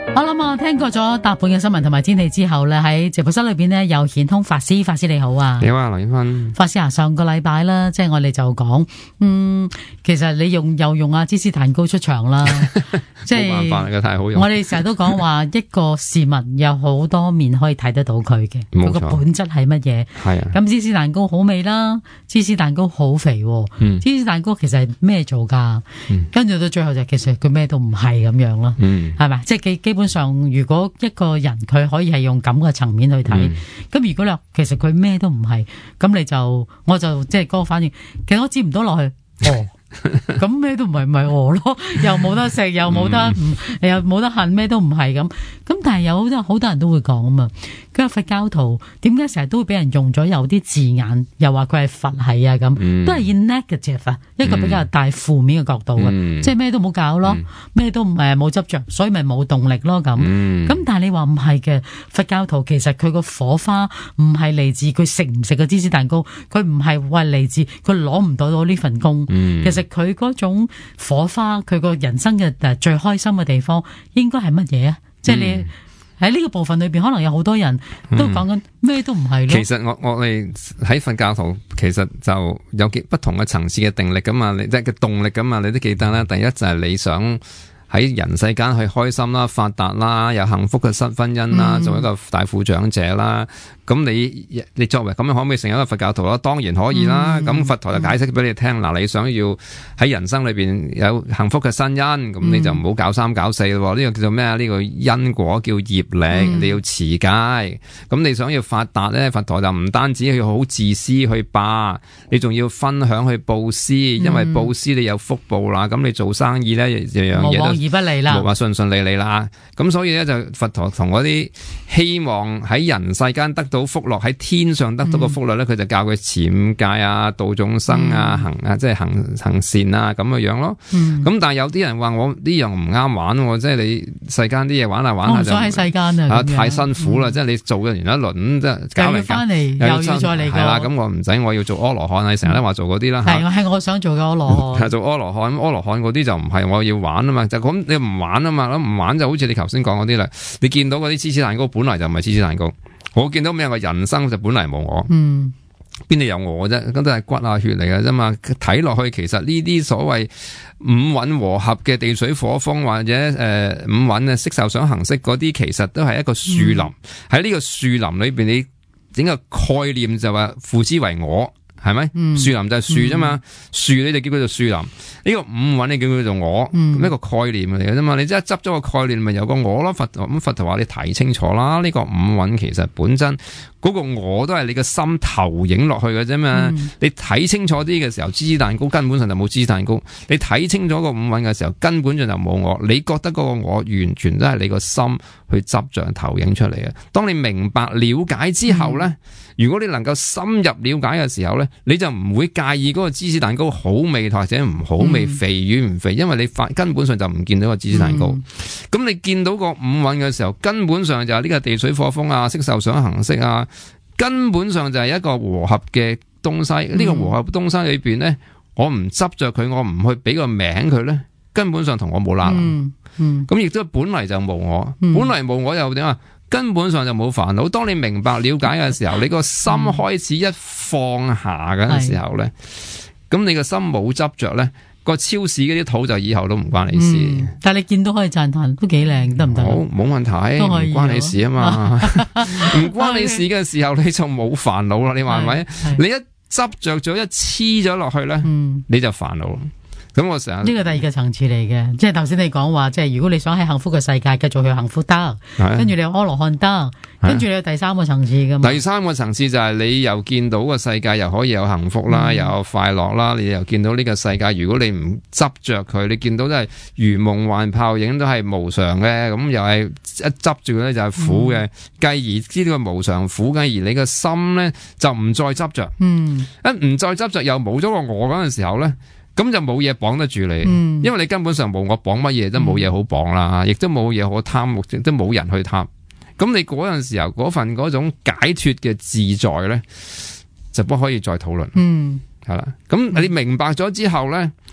我諗我聽過咗搭半嘅新聞同埋天氣之後咧，喺直播室裏邊咧有顯通法師，法師你好啊！ 你好啊，劉燕芬。法師啊，上個禮拜啦，即係我哋就講，其實你又用芝士蛋糕出場啦，即係冇辦法， 太好用。 我哋成日都講話一個事物有好多面可以睇得到佢嘅，佢個本質係乜嘢？係啊。咁芝士蛋糕好味啦，芝士蛋糕好肥，芝士蛋糕其實係咩做噶？跟住到最後就其實佢咩都唔係咁樣咯，係咪？即係基本上，如果一個人佢可以係用咁嘅層面去睇，咁如果你話其實佢咩都唔係，咁我就即係嗰個反應，其實我接唔到落去。咁咩都唔係咪咯，又冇得食，又冇得又冇得恨，咩都唔係咁。咁但係有好多人都會講啊嘛。佢話佛教徒點解成日都會俾人用咗有啲字眼，又話佢係佛系啊咁，都係以 negative 啊，一個比較大負面嘅角度嘅，即係咩都冇搞咯，咩都唔係冇執着，所以咪冇動力咯咁。咁但係你話唔係嘅，佛教徒其實佢個火花唔係嚟自佢食唔食個芝士蛋糕，佢唔係話嚟自佢攞唔到呢份工，其實佢嗰種火花，佢個人生嘅最開心嘅地方，應該係乜嘢啊？即係你喺呢個部分裏邊，可能有好多人都講緊咩都唔係咯。 其實我哋喺佛教徒，其實就有不同嘅層次嘅定力噶嘛，你即係嘅動力噶嘛，你都記得啦。第一就係你想喺人世間去開心啦、發達啦、有幸福嘅新婚姻啦，做一個大富長者啦。咁你作為咁樣可唔可以成為一個佛教徒啦？當然可以啦。咁佛陀就解釋俾你聽，嗱，你想要喺人生裏邊有幸福嘅新因，咁你就唔好搞三搞四咯。呢個叫做咩啊？呢個因果叫業力，你要持戒。咁你想要發達咧，佛陀就唔單止要好自私去霸，你仲要分享去布施，因為布施你有福報啦。咁你做生意咧，樣樣嘢都而不利啦， 冇話順順利利啦。咁所以咧，就佛陀同嗰啲希望喺人世間得到福樂，喺天上得到個福樂咧，佢就教佢持五戒啊、度眾生啊、即係行善啊咁嘅樣咯。咁但係有啲人話我呢樣唔啱玩，即係你世間啲嘢玩下玩下就， 我唔想喺世間啊， 太辛苦啦。即係你做完一輪，即係搞嚟翻嚟又要再嚟。 係啦，咁我唔使，我要做阿羅漢，你成日都話做嗰啲啦。 係我想做嘅阿羅漢。 做阿羅漢，阿羅漢嗰啲就唔係我要玩啊嘛，就咁你唔玩啊嘛，唔玩就好似你頭先講嗰啲啦。你見到嗰啲芝士蛋糕本來就唔係芝士蛋糕，我見到咩個人生就本嚟冇我，邊度有我啫？咁都係骨啊血嚟嘅啫嘛。睇落去其實呢啲所謂五蘊和合嘅地水火風或者五蘊嘅色受想行識嗰啲，其實都係一個樹林。喺呢個樹林裏邊，你整個概念就話父之為我。係咪？樹林就係樹啫嘛，樹你就叫佢做樹林。呢個五蘊你叫佢做我，咁一個概念嚟嘅啫嘛。你即係執咗個概念，咪有個我咯。佛陀話你睇清楚啦，呢個五蘊其實本身嗰個我都係你個心投影落去嘅啫嘛。你睇清楚啲嘅時候，芝士蛋糕根本上就冇芝士蛋糕。你睇清楚個五蘊嘅時候，根本上就冇我。你覺得嗰個我完全都係你個心去執着投影出嚟嘅。當你明白了解之後咧，如果你能夠深入了解嘅時候咧，你就唔會介意嗰個芝士蛋糕好味或者唔好味，肥與唔肥，因為你根本上就唔見到個芝士蛋糕。咁你見到個五蘊嘅時候，根本上就係呢個地水火風啊、色受想行識啊，根本上就係一個和合嘅東西。呢個和合東西裏邊咧，我唔執着佢，我唔去俾個名佢咧，根本上同我冇拉楞。咁亦都本嚟就冇我，本嚟冇我又點啊？根本上就冇煩惱。當你明白了解嘅時候，你個心開始一放下嘅時候咧，咁你個心冇執着咧，個超市嗰啲土就以後都唔關你事。但係你見到可以讚嘆，都幾靚，得唔得？好，冇問題，都可以，唔關你事啊嘛。唔關你事嘅時候，你就冇煩惱啦。你話係咪？你一執着咗，一黐咗落去咧，你就煩惱。咁我成日呢個第二個層次嚟嘅，即係頭先你講話，即係如果你想喺幸福嘅世界繼續去幸福得，跟住你有阿羅漢得，跟住你有第三個層次噶嘛？第三個層次就係你又見到個世界又可以有幸福啦，又有快樂啦，你又見到呢個世界，如果你唔執着佢，你見到都係如夢幻泡影，都係無常嘅，咁又係一執住佢咧就係苦嘅，繼而知道個無常苦，繼而你個心咧就唔再執着，一唔再執着又冇咗個我嗰陣時候咧。咁就冇嘢綁得住你，因為你根本上冇我綁乜嘢，都冇嘢好綁啦，亦都冇嘢好貪，亦都冇人去貪。咁你嗰陣時候嗰份嗰種解脫嘅自在咧，就不可以再討論。係啦，咁你明白咗之後咧，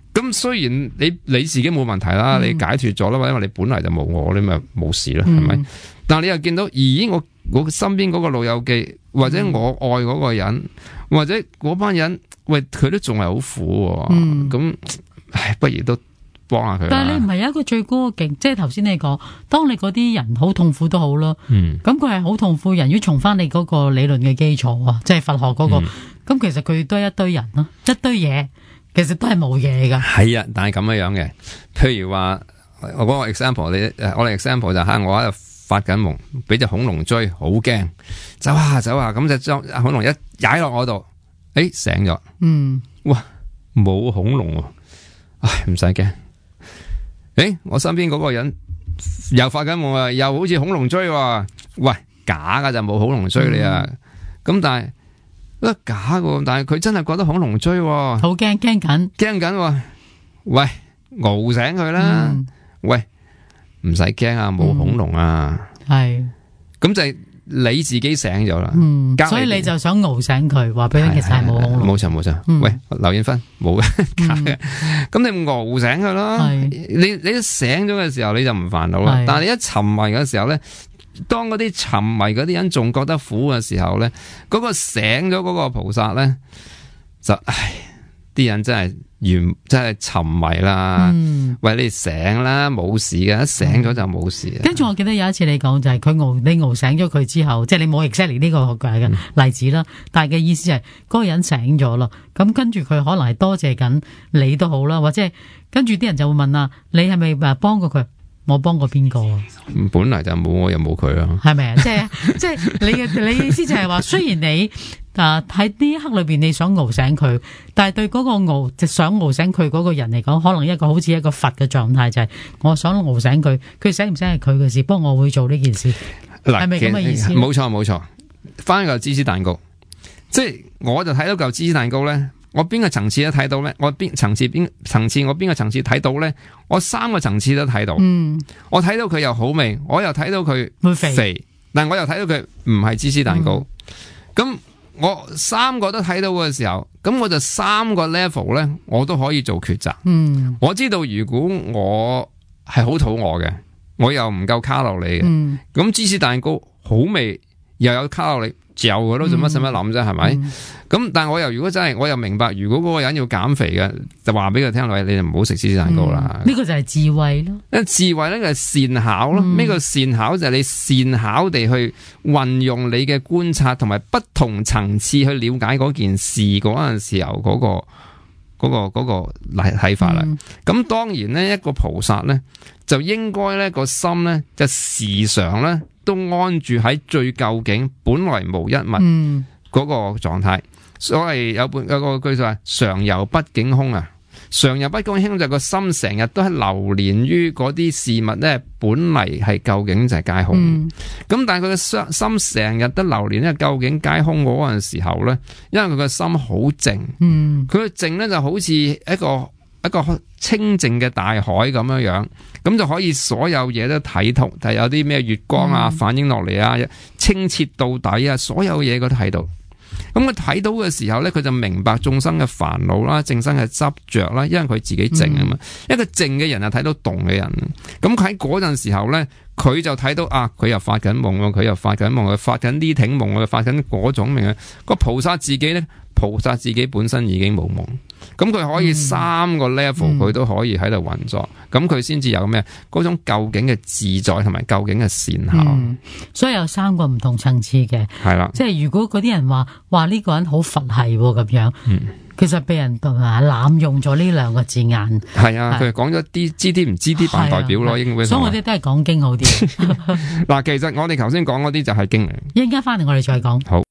咁雖然你自己冇問題啦，你解脫咗啦，因為你本來就冇我，你咪冇事啦，係咪？但係你又見到，咦，我身邊嗰個老友記，或者我愛嗰個人，或者嗰班人，喂，佢都仲係好苦，咁，唉，不如都幫下佢。 但係你唔係有一個最高嘅境，即係頭先你講，當你嗰啲人好痛苦都好咯，咁佢係好痛苦人，要重翻你嗰個理論嘅基礎啊，即係佛學嗰個，咁其實佢都係一堆人咯，一堆嘢。其實都係冇嘢噶， 係啊，但係咁樣嘅，譬如話我嗰個 example， 我哋 example 就係我喺度發緊夢，俾隻恐龍追，好驚，走下，咁就將恐龍一踩落我度，醒咗，哇，冇恐龍喎，唉，唔使驚，我身邊嗰個人又發緊夢啊，又好似恐龍追，喂，假噶就冇恐龍追你啊，咁但係。假嘅，但係佢真係覺得恐龍追，好驚緊， 喂，熬醒佢啦，喂，唔使驚啊，冇恐龍啊，係，咁就係你自己醒咗啦， 所以你就想熬醒佢，話俾佢其實係冇恐龍， 冇錯，喂，劉艷芬冇嘅，假嘅，咁你熬醒佢啦，你一醒咗嘅時候你就唔煩惱啦，但係你一沉迷嘅時候咧。當嗰啲沉迷嗰啲人仲覺得苦嘅時候咧，嗰個醒咗嗰個菩薩咧，就唉，啲人真係沉迷啦。喂，你醒啦，冇事嘅，一醒咗就冇事。 跟住我記得有一次你講就係你熬醒咗佢之後，即係你冇 exactly 呢個嘅例子啦，但係嘅意思係嗰個人醒咗咯，咁跟住佢可能係多謝緊你都好啦，或者係跟住啲人就會問啦，你係咪幫過佢？我幫過邊個啊？ 本嚟就冇我又冇佢啊， 係咪啊？即係你意思就係話，雖然你喺呢一刻裏邊你想熬醒佢，但係對嗰個想熬醒佢嗰個人嚟講，可能一個好似一個佛嘅狀態，就係我想熬醒佢，佢醒唔醒係佢嘅事，不過我會做呢件事，係咪咁嘅意思？ 冇錯，翻一嚿芝士蛋糕，即係我就睇到嚿芝士蛋糕咧。我邊個層次都睇到咧？我邊個層次睇到咧？我3個層次都睇到。我睇到佢又好味，我又睇到佢肥，但我又睇到佢唔係芝士蛋糕。咁我3個都睇到嘅時候，咁我就3個 level 咧，我都可以做抉擇。我知道如果我係好肚餓嘅，我又唔夠卡路里嘅，咁芝士蛋糕好味又有卡路里。就佢都做乜使乜諗啫，係咪？咁但係我又如果真係我又明白，如果嗰個人要減肥嘅，就話俾佢聽，你就唔好食芝士蛋糕啦。 呢個就係智慧咯。因為智慧咧就係善巧咯。呢個善巧就係你善巧地去運用你嘅觀察同埋不同層次去了解嗰件事嗰陣時候嗰個睇法啦。咁當然呢，一個菩薩咧就應該咧個心咧就時常咧。都安住喺最究竟本來無一物嗰個狀態，所謂有個句就話常遊不境空啊，常遊不境空就係個心成日都係流連於嗰啲事物咧，本嚟係究竟就係皆空。咁但係佢嘅心成日都流連喺究竟皆空嗰陣時候咧，因為佢個心好靜，佢嘅靜咧就好似一個清靜嘅大海咁樣，咁就可以所有嘢都睇通，但係有啲咩月光啊反映落嚟啊，清澈到底啊，所有嘢佢都睇到。咁佢睇到嘅時候咧，佢就明白眾生嘅煩惱啦，眾生嘅執着啦，因為佢自己靜啊嘛。一個靜嘅人就睇到動嘅人，咁佢喺嗰陣時候咧，佢就睇到佢又發緊夢，佢又發緊夢，佢發緊呢挺夢，佢發緊嗰種夢。個菩薩自己咧，菩薩自己本身已經冇夢。咁佢可以3個 level 佢都可以喺度運作，咁佢先至有咩嗰種究竟嘅自在同埋究竟嘅善巧。 所以有3個唔同層次嘅， 係啦。 即係如果嗰啲人話呢個人好佛系咁樣，其實被人濫用咗呢2個字眼。係啊，佢講咗啲知啲唔知啲扮代表咯，應該。所以我哋都係講經好啲。 嗱，其實我哋頭先講嗰啲就係經嚟。 一陣間翻嚟我哋再講。 好。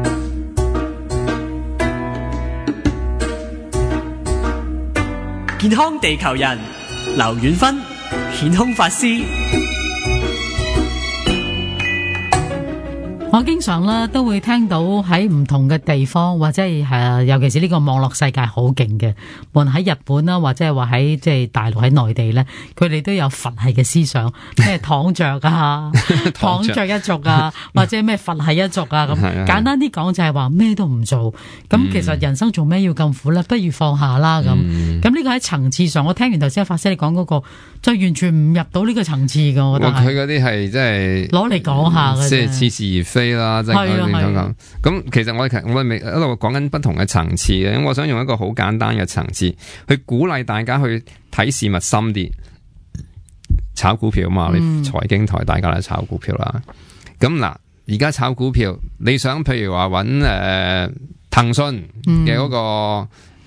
健康地球人劉遠芬顯空法師， 我經常咧都會聽到喺唔同嘅地方，或者係尤其是呢個網絡世界好勁嘅，無論喺日本啦，或者係話喺即係大陸喺內地咧，佢哋都有佛系嘅思想，咩躺着啊，躺着一族啊，或者咩佛系一族啊咁。簡單啲講就係話咩都唔做，咁其實人生做咩要咁苦咧？不如放下啦咁。咁呢個喺層次上，我聽完頭先法師你講嗰個，就完全唔入到呢個層次㗎。我覺得佢嗰啲係即係攞嚟講下嘅， 即係似是而非啦，即係咁。咁其實我哋未一路講緊不同嘅層次嘅，咁我想用一個好簡單嘅層次去鼓勵大家去睇事物深啲。炒股票嘛，你財經台大家嚟炒股票啦。咁嗱，而家炒股票，你想譬如話揾騰訊嘅嗰個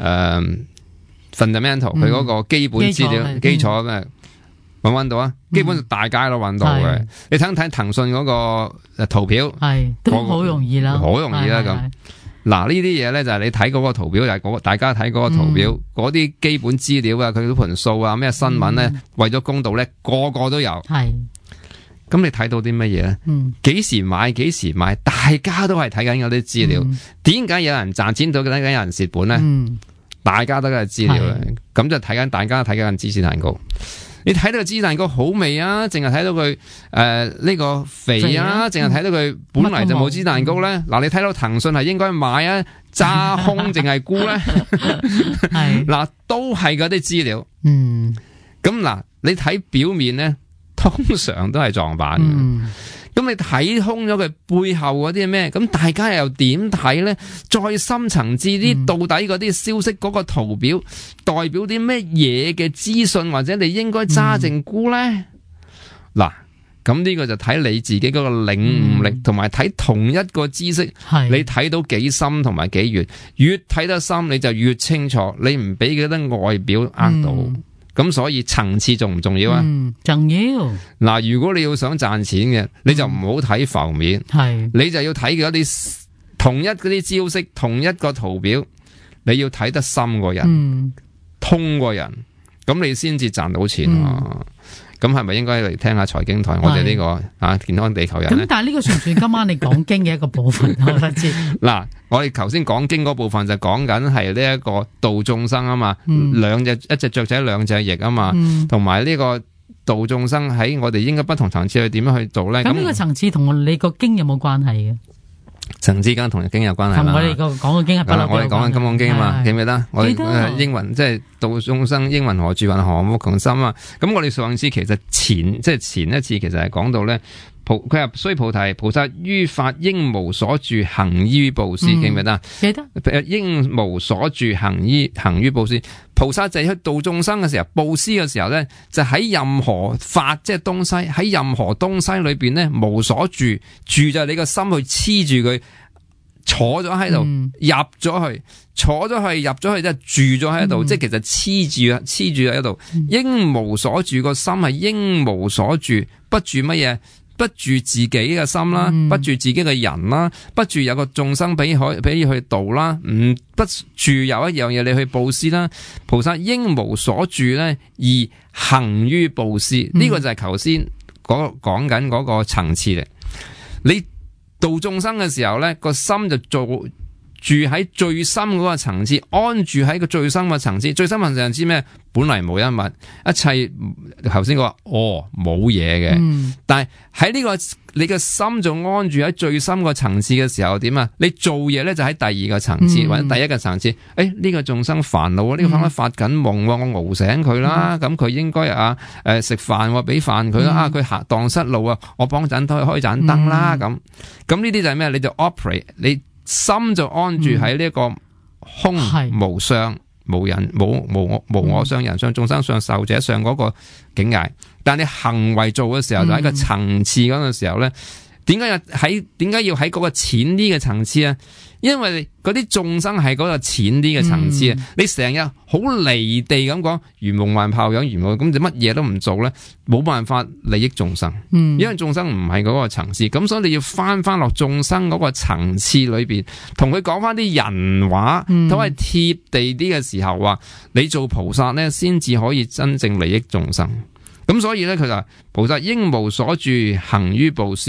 fundamental，佢嗰個基本資料基礎咩？搵到啊！基本上大街都搵到嘅。你睇騰訊嗰個圖表， 都好容易啦， 好容易啦咁。嗱，呢啲嘢咧就係你睇嗰個圖表，就係大家睇嗰個圖表，嗰啲基本資料啊，佢嗰盤數啊，咩新聞咧，為咗公道咧，個個都有。係。咁你睇到啲乜嘢咧？幾時買幾時賣，大家都係睇緊嗰啲資料。點解有人賺錢到，點解有人蝕本咧？大家都係資料嘅，咁就睇緊，大家睇緊芝士蛋糕。你睇到個芝士蛋糕好味啊，淨係睇到佢呢個肥啊，淨係睇到佢本嚟就冇芝士蛋糕咧。嗱，你睇到騰訊係應該買啊，揸空淨係沽咧？嗱，都係嗰啲資料。咁嗱，你睇表面咧，通常都係撞板嘅。咁你睇空咗佢背後嗰啲係咩？咁大家又點睇咧？再深層次啲，到底嗰啲消息嗰個圖表代表啲咩嘢嘅資訊，或者你應該揸定沽咧？嗱，咁呢個就睇你自己嗰個領悟力，同埋睇同一個知識，你睇到幾深同埋幾遠，越睇得深你就越清楚，你唔俾嗰啲外表呃到。咁所以層次重唔重要啊？ 重要。 嗱，如果你要想賺錢嘅，你就唔好睇浮面，你就要睇嗰啲同一嗰啲招式，同一個圖表，你要睇得深過人，通過人，咁你先至賺到錢啊！咁係咪應該嚟聽下財經台？我哋呢個健康地球人。咁但係呢個算唔算今晚你講經嘅一個部分？我唔知。嗱， 我哋頭先講經嗰部分就講緊係呢一個度眾生啊嘛，一隻雀仔兩隻翼啊嘛，同埋呢個度眾生喺我哋應該不同層次去點樣去做咧？ 咁呢個層次同你個經有冇關係嘅？ 層次間同經有關係啦。 我哋講嘅經係不嬲。 我哋講緊金剛經啊嘛，記唔記得？我哋英文即係度眾生，應云何住云何無窮心啊！咁我哋上次其實前一次其實係講到咧，佢話須菩提，菩薩於法應無所住，行於布施，記唔記得？ 記得。 應無所住，行於布施。菩薩就係去度眾生嘅時候，布施嘅時候咧，就喺任何法即係東西，喺任何東西裏邊咧無所住，住就係你個心去黐住佢，坐咗喺度，入咗去，坐咗去，入咗去即係住咗喺度，即係其實黐住喺度。應無所住個心係應無所住，不住乜嘢？不住自己嘅心啦，不住自己嘅人啦，不住有個眾生俾去度啦，唔不住有一樣嘢你去布施啦。菩薩應無所住咧，而行於布施，呢個就係頭先講緊嗰個層次嚟。你度眾生嘅時候咧，個心就住喺最深嗰個層次，安住喺個最深嘅層次。最深嘅層次咩？本嚟無一物，一切頭先講話冇嘢嘅。但係喺呢個你嘅心就安住喺最深個層次嘅時候點啊？你做嘢咧就喺第二個層次或者第一個層次。呢個眾生煩惱啊，呢個可能發緊夢，我熬醒佢啦。咁佢應該食飯，俾飯佢啦。佢行蕩失路啊，我幫陣開盞燈啦。咁呢啲就係咩？你就 operate 你。心就安住喺呢一個空無相無人無我相人相眾生相壽者相嗰個境界，但你行為做嘅時候就喺個層次嗰個時候咧，點解要喺嗰個淺啲嘅層次啊？因為嗰啲眾生係嗰個淺啲嘅層次啊！你成日好離地咁講，如夢幻泡影，如夢咁就乜嘢都唔做咧，冇辦法利益眾生。因為眾生唔係嗰個層次，咁所以你要翻落眾生嗰個層次裏邊，同佢講翻啲人話，都係貼地啲嘅時候話，你做菩薩咧，先至可以真正利益眾生。咁所以咧，佢就話菩薩應無所住，行於布施。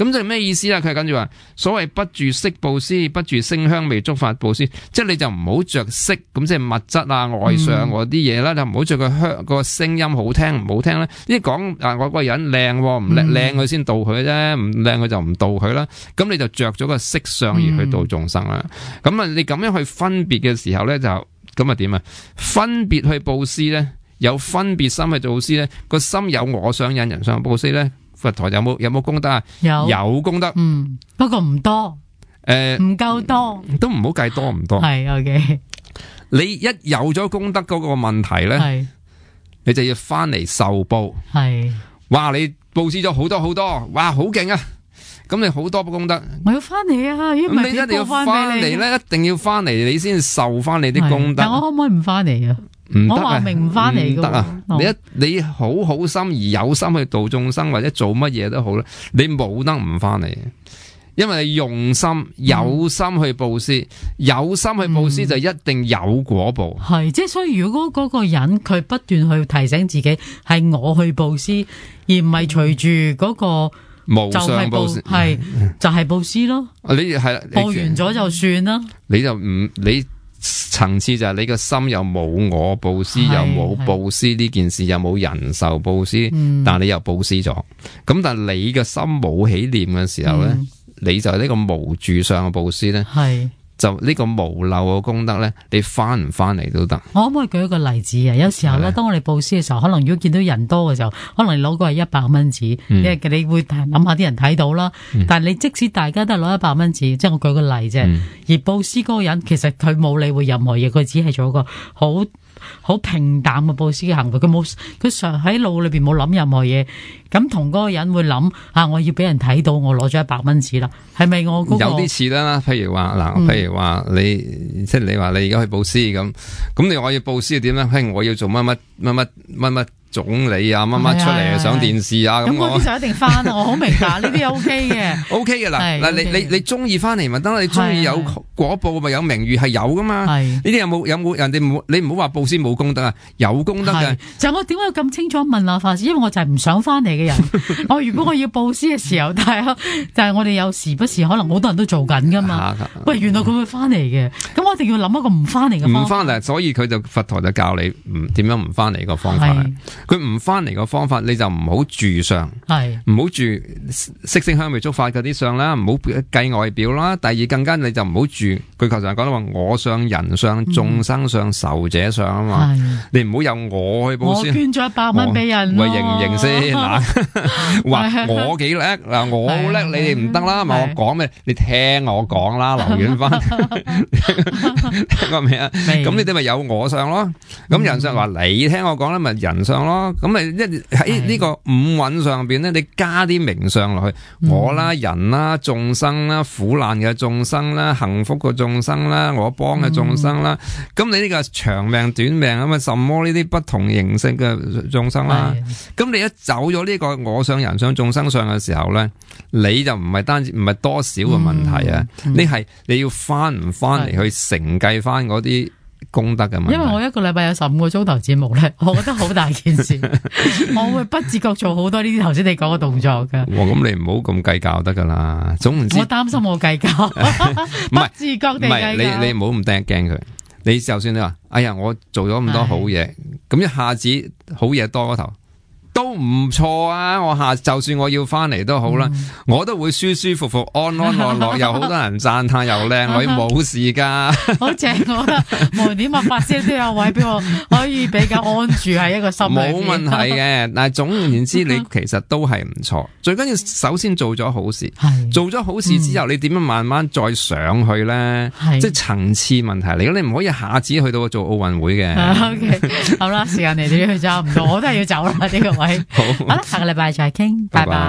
咁即係咩意思啊？佢跟住話，所謂不住色布施，不住聲香味觸法布施，即係你就唔好着色，咁即係物質啊外相嗰啲嘢啦，就唔好着個聲音好聽唔好聽咧。呢講啊，我個人靚唔靚佢先度佢啫，唔靚佢就唔度佢啦。咁你就着咗個色相而去度眾生啦。咁啊，你咁樣去分別嘅時候咧，就咁啊點啊？分別去布施咧，有分別心去布施咧，個心有我相引人相布施咧。佛陀有冇功德啊？有功德， 不過唔多，唔夠多， 都唔好計多唔多。 係 OK， 你一有咗功德嗰個問題咧，你就要翻嚟受報。係，哇！你布施咗好多好多，哇，好勁啊！咁你好多功德，我要翻嚟啊！咁你一定要翻嚟咧，一定要翻嚟，你先受翻你啲功德。 但我可唔可以唔翻嚟啊？我話明唔翻嚟噶， 你好好心而有心去度眾生或者做乜嘢都好啦，你冇得唔翻嚟，因為你用心有心去布施，有心去布施就一定有果報。係， 即係所以如果嗰個人佢不斷去提醒自己係我去布施，而唔係隨住嗰個無上布施， 係就係布施咯。 你係布完咗就算啦， 你就唔你。層次就係你個心又冇我布施，又冇布施呢件事，又冇人受布施，但你又布施咗。咁但係你嘅心冇起念嘅時候咧，你就呢個無住相嘅布施咧，就呢個無漏嘅功德咧，你翻唔翻嚟都得。我可唔可以舉一個例子啊？有時候咧，當我哋布施嘅時候，可能如果見到人多嘅時候，可能你攞個係100蚊紙，因為你會諗下啲人睇到啦。但係你即使大家都係攞100蚊紙，即係我舉個例啫。而布施嗰個人其實佢冇理會任何嘢，佢只係做一個好平淡嘅布施嘅行為，佢常喺腦裏邊冇諗任何嘢。咁同嗰個人會諗我要俾人睇到我攞咗100蚊紙啦，係咪我嗰個？有啲似啦，譬如話嗱，譬如話你即係你話你而家去布施咁你我要布施點咧？譬如我要做乜總理啊，乜出嚟上電視啊，咁嗰啲就一定翻啦。我好明白呢啲 OK 嘅 ，OK 嘅嗱，你中意翻嚟咪得啦，你中意有果報咪有名譽係有噶嘛？呢啲有冇人哋你唔好話布施冇功德啊，有功德嘅。 就我點解要咁清楚問下法師？因為我就係唔想翻嚟嘅人。如果我要布施嘅時候，但係我哋有時不時可能好多人都做緊噶嘛。喂，原來佢會翻嚟嘅，咁我一定要諗一個唔翻嚟嘅方法。唔翻嚟， 所以佛陀就教你點樣唔翻嚟個方法。佢唔翻嚟個方法，你就唔好住相，唔好住色聲香味觸法嗰啲相啦，唔好計外表啦。第二，更加你就唔好住，佢頭先講到話我相、人相、眾生相、受者相啊嘛。你唔好有我去布施。我捐咗100蚊俾人， 喂，認唔認先？話我幾叻嗱，我好叻，你哋唔得啦。咪我講咩？你聽我講啦，劉遠芬，聽過未啊？咁你哋咪有我相咯。咁人相話你聽我講啦，咪人相咯。咁咪喺呢個五蘊上邊咧，你加啲名相落去，我啦、人啦、眾生啦、苦難嘅眾生啦、幸福嘅眾生啦、我幫嘅眾生啦，咁你呢個長命短命咁啊，什麼呢啲不同形式嘅眾生啦，咁你一走咗呢個我相、人相、眾生相嘅時候咧，你就唔係多少嘅問題啊，你要翻唔翻嚟去承繼翻嗰啲功德嘅問題。 因為我一個禮拜有15個鐘頭節目咧，我覺得好大件事，我會不自覺做好多呢啲頭先你講嘅動作噶。 咁你唔好咁計較得噶啦，總唔知我擔心我計較，不自覺地計較。 你唔好咁驚佢。你就算你話，哎呀，我做咗咁多好嘢，咁一下子好嘢多嗰頭。都唔錯啊！就算我要翻嚟都好啦，我都會舒舒服服、安安樂樂，又好多人讚嘆，又靚女，冇事噶。好正，我覺得無論點啊，法師都有位俾我可以比較安住喺一個心裏邊。冇問題嘅，但係總而言之，你其實都係唔錯。最緊要首先做咗好事，做咗好事之後，你點樣慢慢再上去咧？即係層次問題嚟嘅，你唔可以一下子去到做奧運會嘅。OK， 好啦，時間嚟到差唔多，我都係要走啦呢個。好啦，下個禮拜再傾，拜拜。